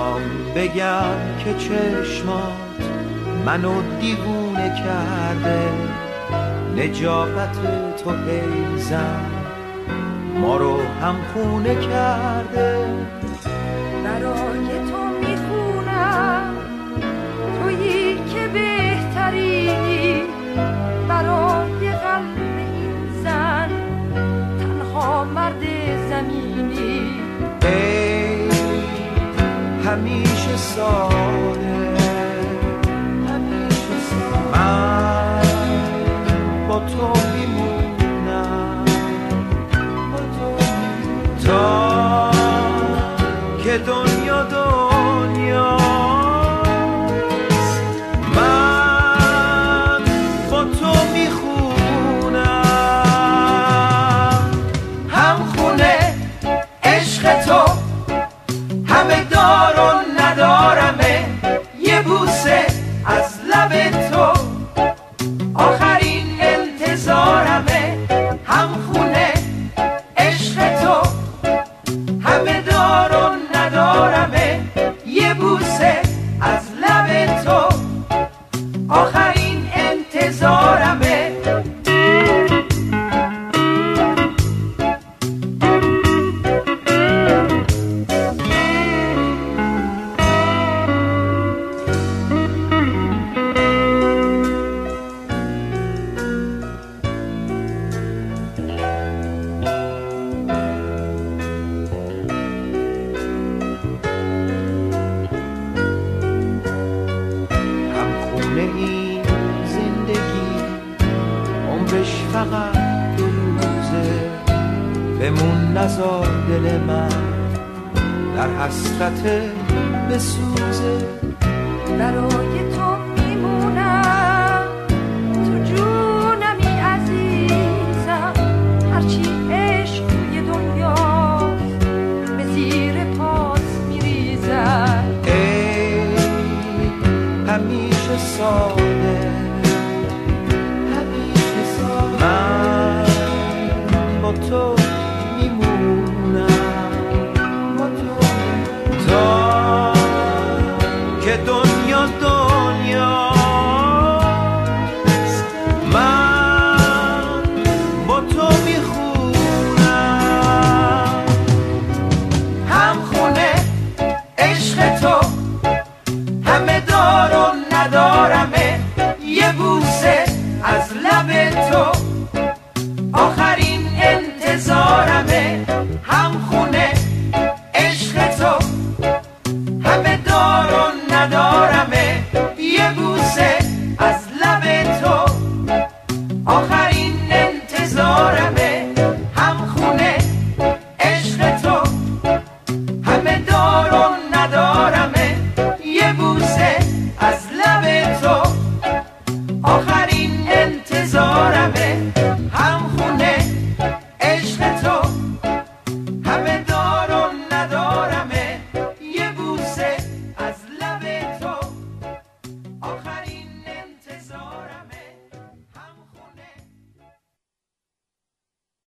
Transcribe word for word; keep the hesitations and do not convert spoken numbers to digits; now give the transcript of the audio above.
میخوام بگم که چشمات منو دیوونه کرده، نجابت تو ایزن ما رو هم خونه کرده. برای تو میخونم تویی که بهترینی، برای قلب این زن تنها مرد زمینی. ای همیشه ساده، همیشه ساده، من با تو میمونم، با تو میمونم تا که دنیا دنیاست. من با تو میخونم هم خونه عشق تو، همه دار و ندارمه، یه بوسه از لب تو آخرین انتظارمه. هم خونه عشق تو، همه دار و ندارمه، یه بوسه از لب تو آخرین انتظارمه. این زندگی عمرش فقط دو روزه، بمون نزار دل من در حسرت بسوزه. برای تو میمونم تو جونمی عزیزم، هرچی عشق توی دنیاست به زیر پاس میریزم. ای همیشه ساده، همیشه ساده، من با تو میمونم، با تو تا که دنیا دنیاست. من با تو میخونم هم خونه عشق تو، همه دار و ندارمه، یه بوسه از لب تو